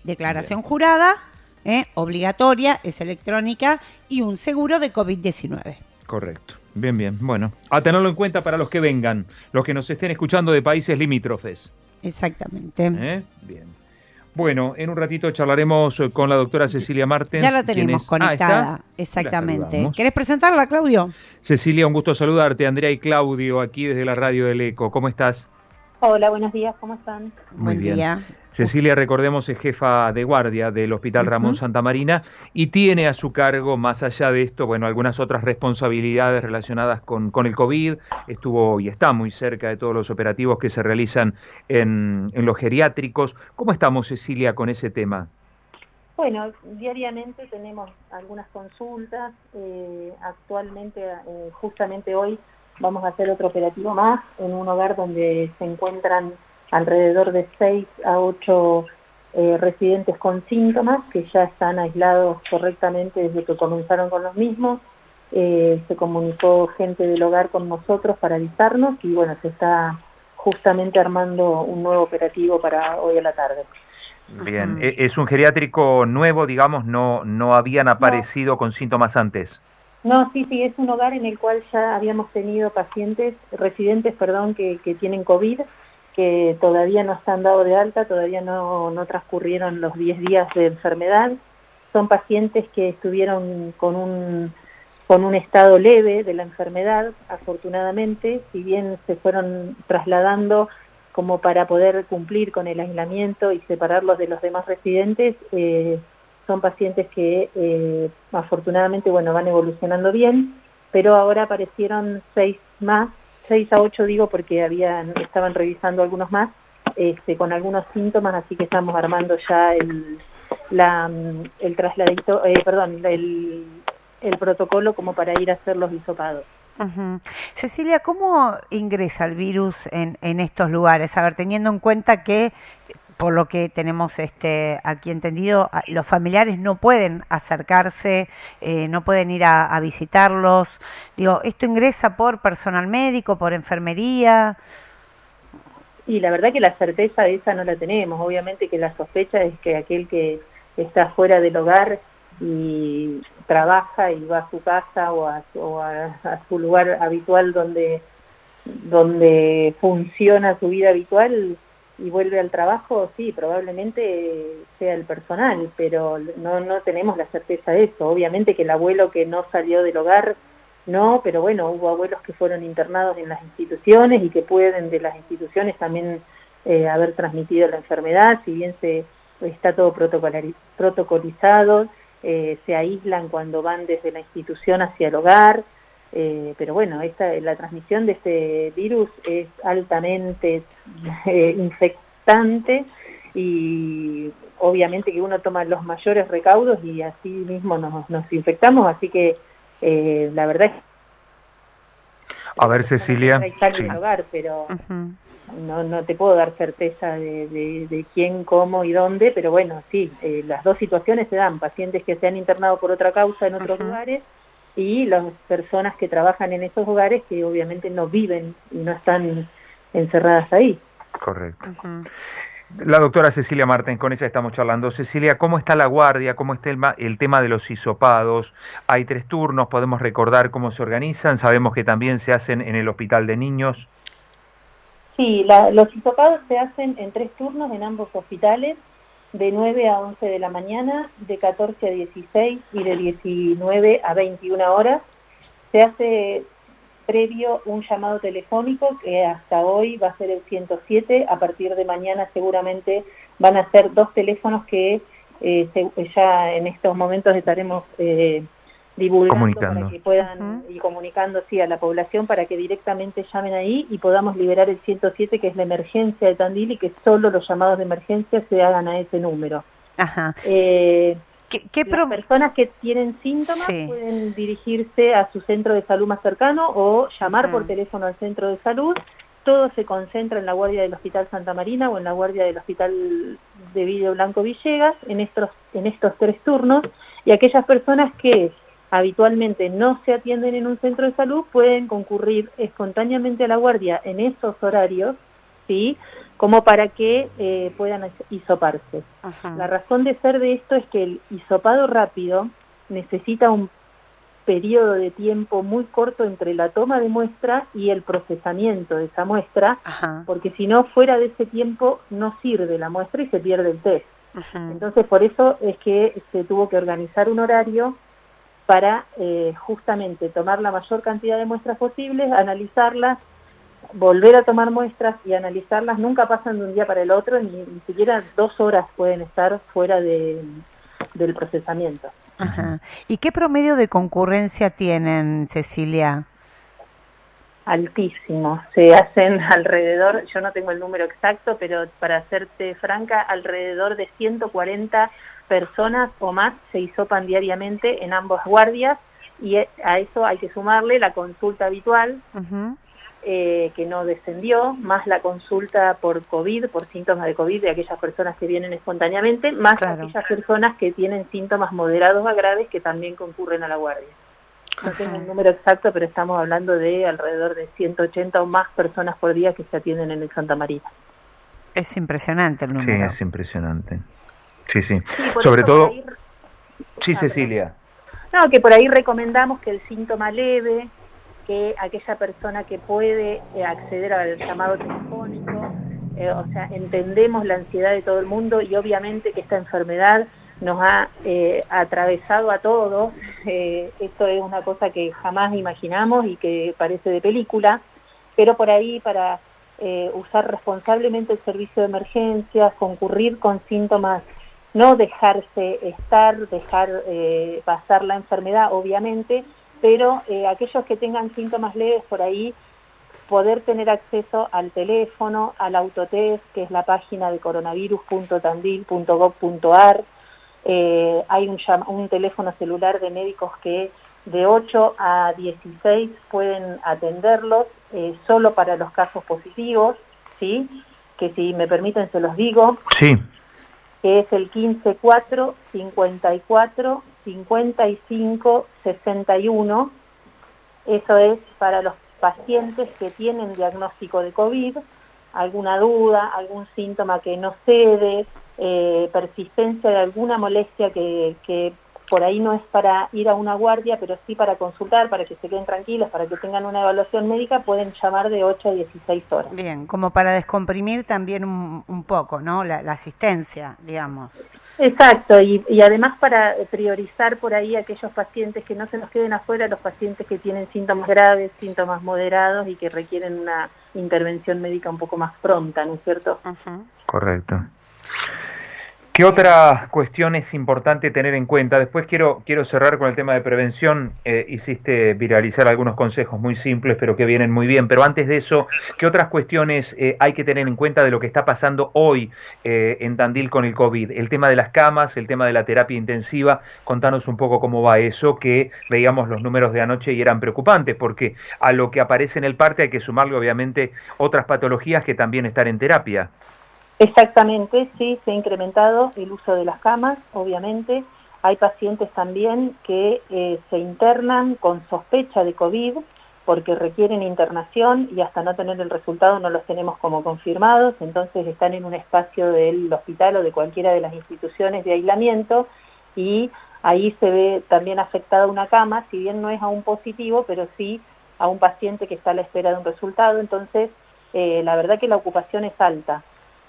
Declaración Bien, jurada, obligatoria, es electrónica y un seguro de COVID-19. correcto. Bien, bien. Bueno, a tenerlo en cuenta para los que vengan, los que nos estén escuchando de países limítrofes. Exactamente. Bien. Bueno, en un ratito charlaremos con la doctora Ya Cecilia ya Martens, la quien tenemos es... Ah, ¿está? conectada, Y la exactamente. saludamos. ¿Querés presentarla, Claudio? Cecilia, un gusto saludarte. Andrea y Claudio, aquí desde la radio del Eco. ¿Cómo estás? Hola, buenos días, ¿cómo están? Muy Buen bien. día. Cecilia, recordemos, es jefa de guardia del Hospital Ramón Ujú. Santa Marina y tiene a su cargo, más allá de esto, bueno, algunas otras responsabilidades relacionadas con el COVID. Estuvo y está muy cerca de todos los operativos que se realizan en los geriátricos. ¿Cómo estamos, Cecilia, con ese tema? Bueno, diariamente tenemos algunas consultas. Actualmente, justamente hoy, vamos a hacer otro operativo más en un hogar donde se encuentran alrededor de 6 a 8 residentes con síntomas que ya están aislados correctamente desde que comenzaron con los mismos. Se comunicó gente del hogar con nosotros para avisarnos y bueno, se está justamente armando un nuevo operativo para hoy a la tarde. Bien, Ujú. es un geriátrico nuevo, digamos, no habían No, aparecido con síntomas antes. no, sí, sí, es un hogar en el cual ya habíamos tenido pacientes, residentes, perdón, que tienen COVID, que todavía no están dados de alta, todavía no transcurrieron los 10 días de enfermedad. Son pacientes que estuvieron con un estado leve de la enfermedad, afortunadamente, si bien se fueron trasladando como para poder cumplir con el aislamiento y separarlos de los demás residentes. Son pacientes que afortunadamente, bueno, van evolucionando bien, pero ahora aparecieron 6 más, 6 a 8 digo porque estaban revisando algunos más, con algunos síntomas, así que estamos armando ya el trasladito, perdón, el protocolo como para ir a hacer los hisopados. Ujú. Cecilia, ¿cómo ingresa el virus en estos lugares? A ver, teniendo en cuenta que, por lo que tenemos aquí entendido, los familiares no pueden acercarse, no pueden ir a visitarlos. Digo, ¿esto ingresa por personal médico, por enfermería? Y la verdad que la certeza de esa no la tenemos. Obviamente que la sospecha es que aquel que está fuera del hogar y trabaja y va a su casa a su lugar habitual donde funciona su vida habitual y vuelve al trabajo, sí, probablemente sea el personal, pero no tenemos la certeza de eso. Obviamente que el abuelo que no salió del hogar, no, pero bueno, hubo abuelos que fueron internados en las instituciones y que pueden de las instituciones también haber transmitido la enfermedad, si bien está todo protocolizado, se aíslan cuando van desde la institución hacia el hogar. Pero bueno, la transmisión de este virus es altamente infectante y obviamente que uno toma los mayores recaudos y así mismo nos infectamos, así que la verdad es A que la ver, persona que entra Cecilia, y sale sí. del hogar, pero Ujú. no te puedo dar certeza de quién, cómo y dónde, pero bueno, sí, las dos situaciones se dan, pacientes que se han internado por otra causa en otros Ujú. lugares y las personas que trabajan en esos lugares que obviamente no viven y no están encerradas ahí. Correcto. Ujú. La doctora Cecilia Martens, con ella estamos charlando. Cecilia, ¿cómo está la guardia? ¿Cómo está el tema de los hisopados? Hay 3 turnos, podemos recordar cómo se organizan. Sabemos que también se hacen en el hospital de niños. Sí, los hisopados se hacen en 3 turnos en ambos hospitales, de 9 a 11 de la mañana, de 14 a 16 y de 19 a 21 horas. Se hace previo un llamado telefónico que hasta hoy va a ser el 107, a partir de mañana seguramente van a ser 2 teléfonos que ya en estos momentos estaremos divulgando para Comunicando. que puedan Ujú. y comunicando así a la población para que directamente llamen ahí y podamos liberar el 107, que es la emergencia de Tandil, y que solo los llamados de emergencia se hagan a ese número. Ajá. Eh, ¿Qué las personas que tienen síntomas Sí. pueden dirigirse a su centro de salud más cercano o llamar por Ujú. teléfono al centro de salud. Todo se concentra en la guardia del Hospital Santa Marina o en la guardia del Hospital de Vídeo Blanco Villegas en estos 3 turnos, y aquellas personas que habitualmente no se atienden en un centro de salud pueden concurrir espontáneamente a la guardia en esos horarios ¿sí? Como para que puedan hisoparse. Ajá. La razón de ser de esto es que el hisopado rápido necesita un periodo de tiempo muy corto entre la toma de muestra y el procesamiento de esa muestra, Ajá. porque si no, fuera de ese tiempo no sirve la muestra y se pierde el test. Ajá. Entonces, por eso es que se tuvo que organizar un horario para justamente tomar la mayor cantidad de muestras posibles, analizarlas, volver a tomar muestras y analizarlas. Nunca pasan de un día para el otro, ni siquiera 2 horas pueden estar fuera del procesamiento. Ajá. ¿Y qué promedio de concurrencia tienen, Cecilia? Altísimo. Se hacen alrededor, yo no tengo el número exacto, pero para serte franca, alrededor de 140 personas o más se hisopan diariamente en ambas guardias, y a eso hay que sumarle la consulta habitual, Uh-huh. que no descendió, más la consulta por COVID, por síntomas de COVID de aquellas personas que vienen espontáneamente, más Claro. aquellas personas que tienen síntomas moderados a graves que también concurren a la guardia. No tengo un número exacto, pero estamos hablando de alrededor de 180 o más personas por día que se atienden en el Santa María. Es impresionante el Sí, número. es impresionante. Sí, sí. Sí, por Sobre eso todo... por ahí... Sí, Ah, Cecilia. no, que por ahí recomendamos que el síntoma leve, que aquella persona que puede acceder al llamado telefónico, o sea, entendemos la ansiedad de todo el mundo y obviamente que esta enfermedad nos ha atravesado a todos. Esto es una cosa que jamás imaginamos y que parece de película, pero por ahí para usar responsablemente el servicio de emergencias, concurrir con síntomas, no dejarse estar, dejar pasar la enfermedad, obviamente, pero aquellos que tengan síntomas leves por ahí, poder tener acceso al teléfono, al autotest, que es la página de coronavirus.tandil.gov.ar. Hay un teléfono celular de médicos que de 8 a 16 pueden atenderlos, solo para los casos positivos, ¿sí? Que si me permiten se los digo. Sí. Que es el 154 54 55 61. Eso es para los pacientes que tienen diagnóstico de COVID, alguna duda, algún síntoma que no cede, persistencia de alguna molestia que por ahí no es para ir a una guardia, pero sí para consultar, para que se queden tranquilos, para que tengan una evaluación médica, pueden llamar de 8 a 16 horas. Bien, como para descomprimir también un poco, ¿no? La asistencia, digamos. Exacto, y además para priorizar por ahí aquellos pacientes que no se nos queden afuera, los pacientes que tienen síntomas graves, síntomas moderados y que requieren una intervención médica un poco más pronta, ¿no es cierto? Uh-huh. Correcto. ¿Qué otra cuestión es importante tener en cuenta? Después quiero cerrar con el tema de prevención. Hiciste viralizar algunos consejos muy simples, pero que vienen muy bien. Pero antes de eso, ¿qué otras cuestiones hay que tener en cuenta de lo que está pasando hoy en Tandil con el COVID? El tema de las camas, el tema de la terapia intensiva. Contanos un poco cómo va eso, que veíamos los números de anoche y eran preocupantes, porque a lo que aparece en el parte hay que sumarle obviamente otras patologías que también están en terapia. Exactamente, sí, se ha incrementado el uso de las camas, obviamente. Hay pacientes también que se internan con sospecha de COVID porque requieren internación y hasta no tener el resultado no los tenemos como confirmados, entonces están en un espacio del hospital o de cualquiera de las instituciones de aislamiento y ahí se ve también afectada una cama, si bien no es a un positivo, pero sí a un paciente que está a la espera de un resultado. Entonces la verdad que la ocupación es alta.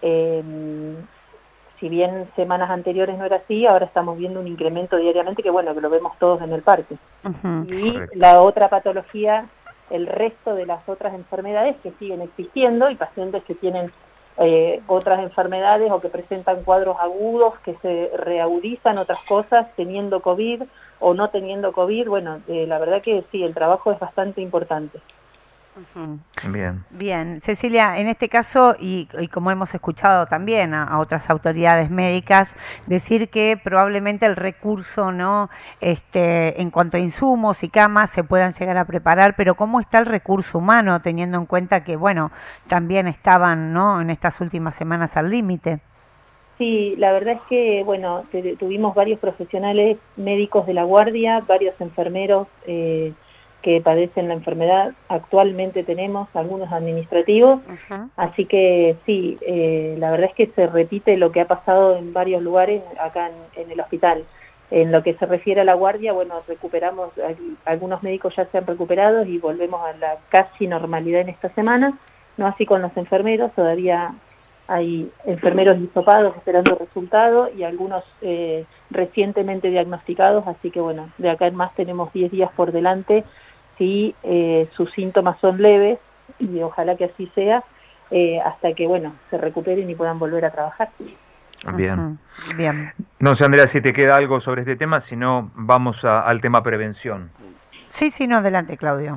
Si bien semanas anteriores no era así, ahora estamos viendo un incremento diariamente que bueno, que lo vemos todos en el parque. Uh-huh. Y la otra patología, el resto de las otras enfermedades que siguen existiendo y pacientes que tienen otras enfermedades o que presentan cuadros agudos, que se reagudizan otras cosas teniendo COVID o no teniendo COVID, bueno, la verdad que sí, el trabajo es bastante importante. Uh-huh. Bien. Bien, Cecilia, en este caso, y como hemos escuchado también a otras autoridades médicas, decir que probablemente el recurso, ¿no? En cuanto a insumos y camas se puedan llegar a preparar, pero ¿cómo está el recurso humano, teniendo en cuenta que, bueno, también estaban, ¿no? En estas últimas semanas al límite? Sí, la verdad es que, bueno, tuvimos varios profesionales médicos de la guardia, varios enfermeros que padecen la enfermedad actualmente tenemos, algunos administrativos, así que sí, la verdad es que se repite lo que ha pasado en varios lugares acá en el hospital. En lo que se refiere a la guardia, bueno, recuperamos, algunos médicos ya se han recuperado y volvemos a la casi normalidad en esta semana, no así con los enfermeros, todavía hay enfermeros hisopados esperando resultados y algunos recientemente diagnosticados, así que bueno, de acá en más tenemos 10 días por delante si sus síntomas son leves, y ojalá que así sea, hasta que bueno, se recuperen y puedan volver a trabajar. Bien. Bien. No sé, Andrea, si te queda algo sobre este tema, si no, vamos al tema prevención. Sí, sí, no, adelante, Claudio.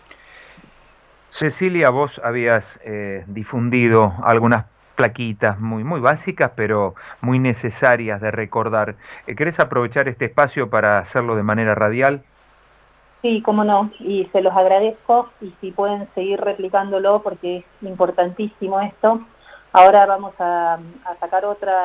Cecilia, vos habías difundido algunas plaquitas muy básicas, pero muy necesarias de recordar. ¿Querés aprovechar este espacio para hacerlo de manera radial? Sí, cómo no, y se los agradezco, y si pueden seguir replicándolo porque es importantísimo esto. Ahora vamos a sacar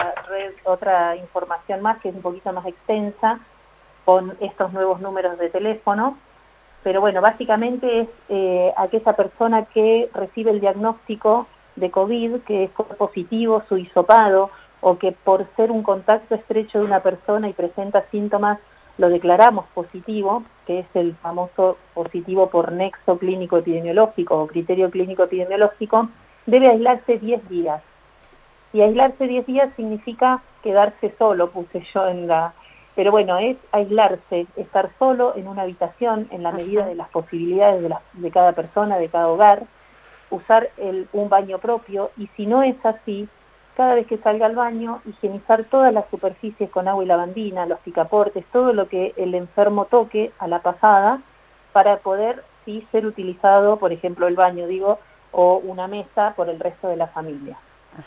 otra información más que es un poquito más extensa con estos nuevos números de teléfono, pero bueno, básicamente es aquella persona que recibe el diagnóstico de COVID, que fue positivo su hisopado, o que por ser un contacto estrecho de una persona y presenta síntomas lo declaramos positivo, que es el famoso positivo por nexo clínico epidemiológico o criterio clínico epidemiológico, debe aislarse 10 días. Y aislarse 10 días significa quedarse solo, puse yo en la... Pero bueno, es aislarse, estar solo en una habitación en la medida de las posibilidades de cada persona, de cada hogar, usar un baño propio, y si no es así, cada vez que salga al baño, higienizar todas las superficies con agua y lavandina, los picaportes, todo lo que el enfermo toque a la pasada, para poder sí ser utilizado, por ejemplo el baño, digo, o una mesa por el resto de la familia.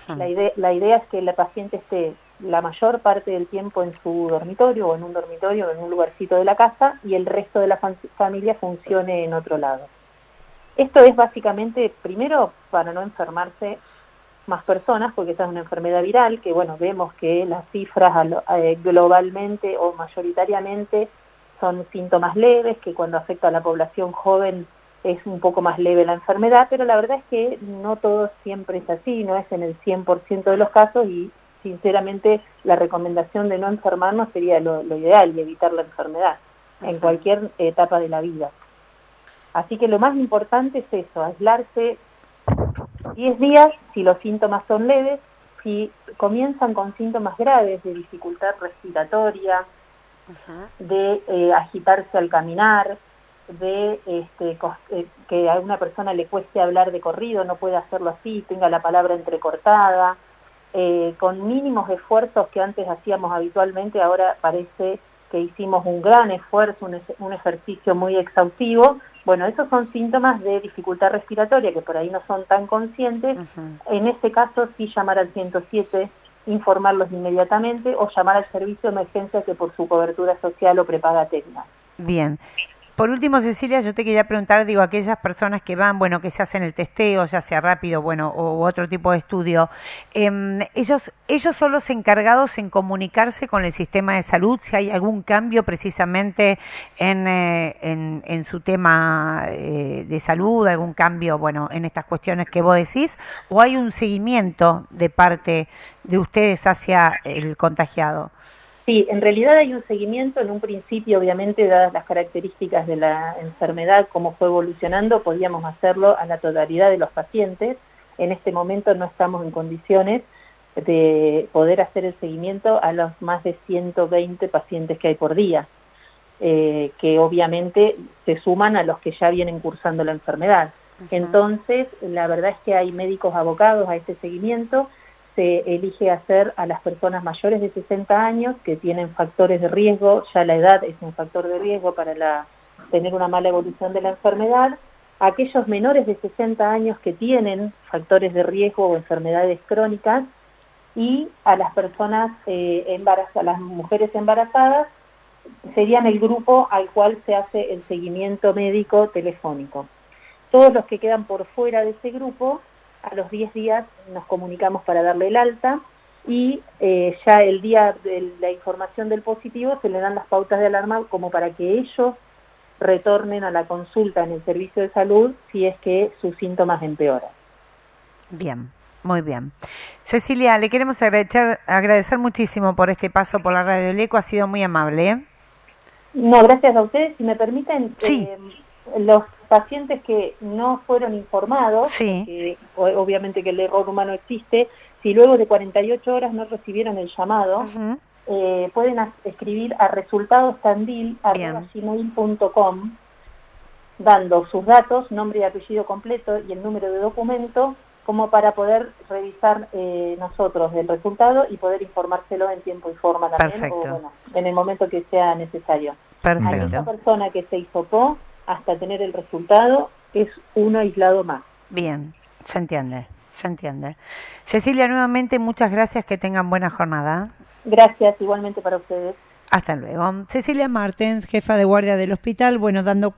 La idea es que la paciente esté la mayor parte del tiempo en su dormitorio, o en un dormitorio, o en un lugarcito de la casa, y el resto de la familia funcione en otro lado. Esto es básicamente, primero, para no enfermarse más personas, porque esta es una enfermedad viral, que bueno, vemos que las cifras globalmente o mayoritariamente son síntomas leves, que cuando afecta a la población joven es un poco más leve la enfermedad, pero la verdad es que no todo siempre es así, no es en el 100% de los casos, y sinceramente la recomendación de no enfermarnos sería lo ideal, y evitar la enfermedad en cualquier etapa de la vida. Así que lo más importante es eso, aislarse 10 días si los síntomas son leves. Si comienzan con síntomas graves de dificultad respiratoria, de agitarse al caminar, de que a una persona le cueste hablar de corrido, no puede hacerlo así, tenga la palabra entrecortada, con mínimos esfuerzos que antes hacíamos habitualmente, ahora parece que hicimos un gran esfuerzo, un ejercicio muy exhaustivo. Bueno, esos son síntomas de dificultad respiratoria que por ahí no son tan conscientes. En este caso sí llamar al 107, informarlos inmediatamente, o llamar al servicio de emergencia que por su cobertura social o prepaga tenga. Bien. Por último, Cecilia, yo te quería preguntar, digo, aquellas personas que van, bueno, que se hacen el testeo, ya sea rápido, bueno, o otro tipo de estudio, ellos son los encargados en comunicarse con el sistema de salud, si hay algún cambio precisamente en su tema de salud, algún cambio, bueno, en estas cuestiones que vos decís, o hay un seguimiento de parte de ustedes hacia el contagiado. Sí, en realidad hay un seguimiento. En un principio, obviamente, dadas las características de la enfermedad, cómo fue evolucionando, podíamos hacerlo a la totalidad de los pacientes. En este momento no estamos en condiciones de poder hacer el seguimiento a los más de 120 pacientes que hay por día, que obviamente se suman a los que ya vienen cursando la enfermedad. Entonces, la verdad es que hay médicos abocados a este seguimiento. Se elige hacer a las personas mayores de 60 años que tienen factores de riesgo, ya la edad es un factor de riesgo para tener una mala evolución de la enfermedad, a aquellos menores de 60 años que tienen factores de riesgo o enfermedades crónicas, y a las personas embarazadas, las mujeres embarazadas, serían el grupo al cual se hace el seguimiento médico telefónico. Todos los que quedan por fuera de ese grupo, a los 10 días nos comunicamos para darle el alta, y ya el día de la información del positivo se le dan las pautas de alarma como para que ellos retornen a la consulta en el servicio de salud si es que sus síntomas empeoran. Bien, muy bien. Cecilia, le queremos agradecer muchísimo por este paso por la Radio del Eco, ha sido muy amable, ¿eh? No, gracias a ustedes. Si me permiten, sí. Los pacientes que no fueron informados, sí. porque obviamente que el error humano existe, si luego de 48 horas no recibieron el llamado, pueden escribir a resultadostandil@gmail.com dando sus datos, nombre y apellido completo y el número de documento, como para poder revisar nosotros el resultado y poder informárselo en tiempo y forma también, Perfecto. o bueno, en el momento que sea necesario. Perfecto. A esta persona que se hisopó hasta tener el resultado es uno aislado más. Bien, se entiende, se entiende. Cecilia, nuevamente muchas gracias, que tengan buena jornada. Gracias, igualmente para ustedes. Hasta luego. Cecilia Martens, jefa de guardia del hospital, bueno, dando